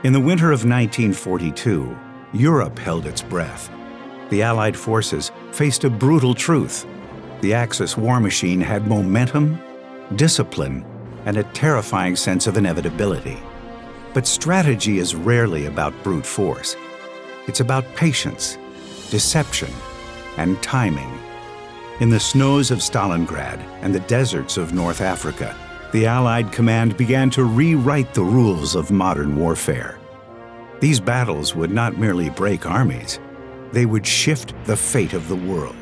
In the winter of 1942, Europe held its breath. The Allied forces faced a brutal truth. The Axis war machine had momentum, discipline, and a terrifying sense of inevitability. But strategy is rarely about brute force. It's about patience, deception, and timing. In the snows of Stalingrad and the deserts of North Africa, the Allied command began to rewrite the rules of modern warfare. These battles would not merely break armies, they would shift the fate of the world.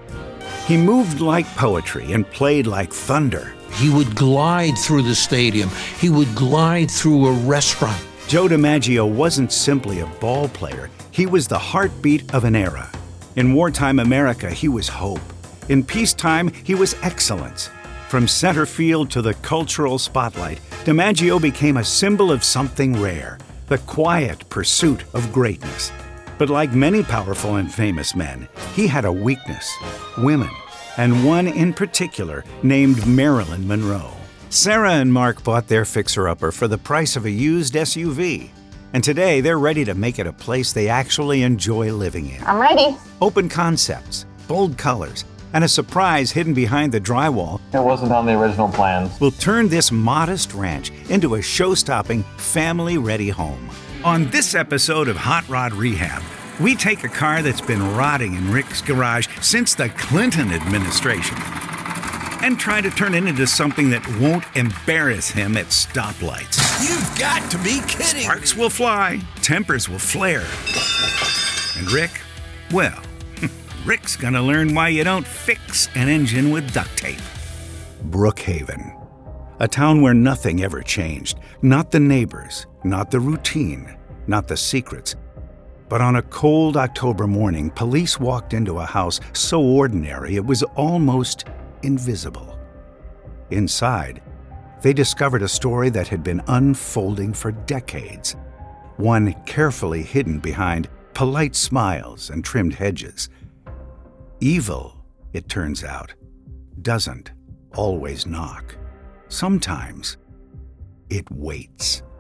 He moved like poetry and played like thunder. He would glide through the stadium. He would glide through a restaurant. Joe DiMaggio wasn't simply a ball player. He was the heartbeat of an era. In wartime America, he was hope. In peacetime, he was excellence. From center field to the cultural spotlight, DiMaggio became a symbol of something rare, the quiet pursuit of greatness. But like many powerful and famous men, he had a weakness: women, and one in particular named Marilyn Monroe. Sarah and Mark bought their fixer-upper for the price of a used SUV. And today, they're ready to make it a place they actually enjoy living in. I'm ready. Open concepts, bold colors, and a surprise hidden behind the drywall. It wasn't on the original plans. Will turn this modest ranch into a show-stopping, family-ready home. On this episode of Hot Rod Rehab, we take a car that's been rotting in Rick's garage since the Clinton administration and try to turn it into something that won't embarrass him at stoplights. You've got to be kidding! Sparks will fly, tempers will flare. And Rick, well, Rick's gonna learn why you don't fix an engine with duct tape. Brookhaven, a town where nothing ever changed. Not the neighbors, not the routine, not the secrets. But on a cold October morning, police walked into a house so ordinary it was almost invisible. Inside, they discovered a story that had been unfolding for decades, one carefully hidden behind polite smiles and trimmed hedges. Evil, it turns out, doesn't always knock. Sometimes it waits.